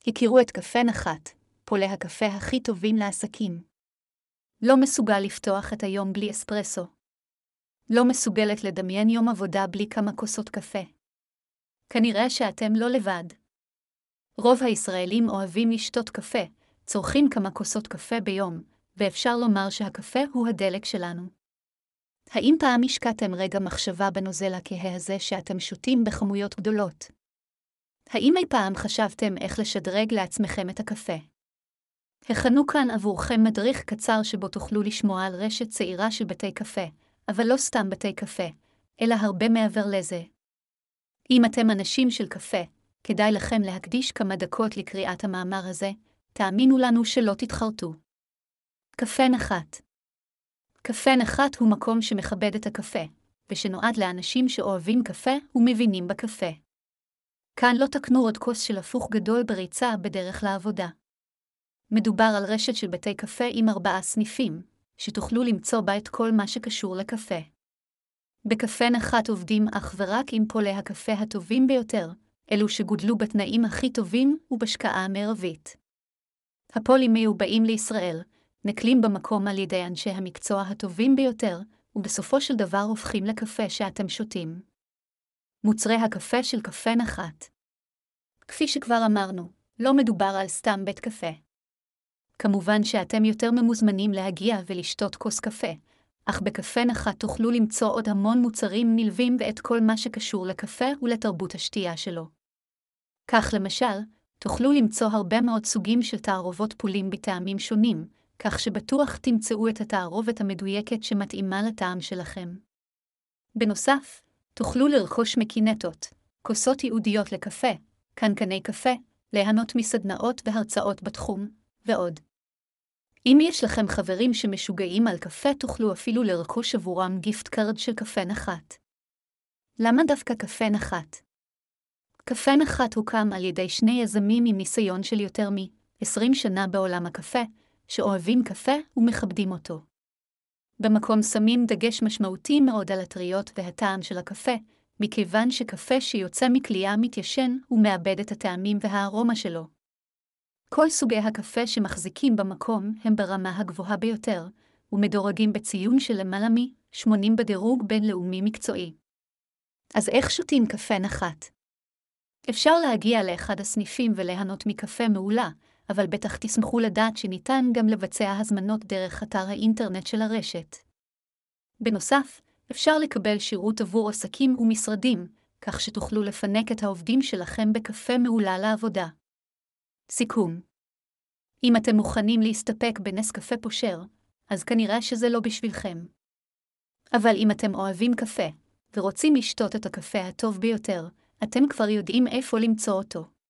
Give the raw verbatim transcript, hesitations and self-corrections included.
הכירו את קפה נחת, פולי הקפה הכי טובים לעסקים. לא מסוגל לפתוח את היום בלי אספרסו. לא מסוגלת לדמיין יום עבודה בלי כמה כוסות קפה. כנראה שאתם לא לבד. רוב הישראלים אוהבים לשתות קפה, צורכים כמה כוסות קפה ביום, ואפשר לומר שהקפה הוא הדלק שלנו. האם פעם השקעתם רגע מחשבה בנוזל הכהה הזה שאתם שותים בכמויות גדולות? האם אי פעם חשבתם איך לשדרג לעצמכם את הקפה? הכנו כאן עבורכם מדריך קצר שבו תוכלו לשמוע על רשת צעירה של בתי קפה, אבל לא סתם בתי קפה, אלא הרבה מעבר לזה. אם אתם אנשים של קפה, כדאי לכם להקדיש כמה דקות לקריאת המאמר הזה, תאמינו לנו שלא תתחרטו. קפה נחת. קפה נחת הוא מקום שמכבד את הקפה, ושנועד לאנשים שאוהבים קפה ומבינים בקפה. כאן לא תקנו עוד כוס של הפוך גדול בריצה בדרך לעבודה. מדובר על רשת של בתי קפה עם ארבעה סניפים, שתוכלו למצוא בה את כל מה שקשור לקפה. בקפה נחת עובדים אך ורק עם פולי הקפה הטובים ביותר, אלו שגודלו בתנאים הכי טובים ובשקעה המרבית. הפולים מיובאים לישראל, נקלים במקום על ידי אנשי המקצוע הטובים ביותר, ובסופו של דבר הופכים לקפה שאתם שותים. מוצרי הקפה של קפה נחת. כפי שכבר אמרנו, לא מדובר על סתם בית קפה. כמובן שאתם יותר ממוזמנים להגיע ולשתות כוס קפה, אך בקפה נחת תוכלו למצוא עוד המון מוצרים נלווים ואת כל מה שקשור לקפה ולתרבות השתייה שלו. כך למשל, תוכלו למצוא הרבה מאוד סוגים של תערובות פולים בטעמים שונים, כך שבטוח תמצאו את התערובת המדויקת שמתאימה לטעם שלכם. בנוסף, תוכלו לרכוש מקינטות, כוסות ייעודיות לקפה, קנקני קפה, ליהנות מסדנאות והרצאות בתחום, ועוד. אם יש לכם חברים שמשוגעים על קפה, תוכלו אפילו לרכוש עבורם גיפט קארד של קפה נחת. למה דווקא קפה נחת? קפה נחת הוקם על ידי שני יזמים עם ניסיון של יותר מ-עשרים שנה בעולם הקפה, שאוהבים קפה ומכבדים אותו. במקום שמים דגש משמעותי מאוד על הטריות והטעם של הקפה, מכיוון שקפה שיוצא מכליה מתיישן ומאבד את הטעמים והארומה שלו. כל סוגי הקפה שמחזיקים במקום הם ברמה הגבוהה ביותר, ומדורגים בציון של למעלה מ-שמונים בדירוג בינלאומי מקצועי. אז איך שותים קפה נחת? אפשר להגיע לאחד הסניפים וליהנות מקפה מעולה, אבל בטח תשמחו לדעת שניתן גם לבצע הזמנות דרך אתר האינטרנט של הרשת. בנוסף, אפשר לקבל שירות עבור עסקים ומשרדים, כך שתוכלו לפנק את העובדים שלכם בקפה מעולה לעבודה. סיכום. אם אתם מוכנים להסתפק בנס קפה פושר, אז כנראה שזה לא בשבילכם. אבל אם אתם אוהבים קפה, ורוצים לשתות את הקפה הטוב ביותר, אתם כבר יודעים איפה למצוא אותו.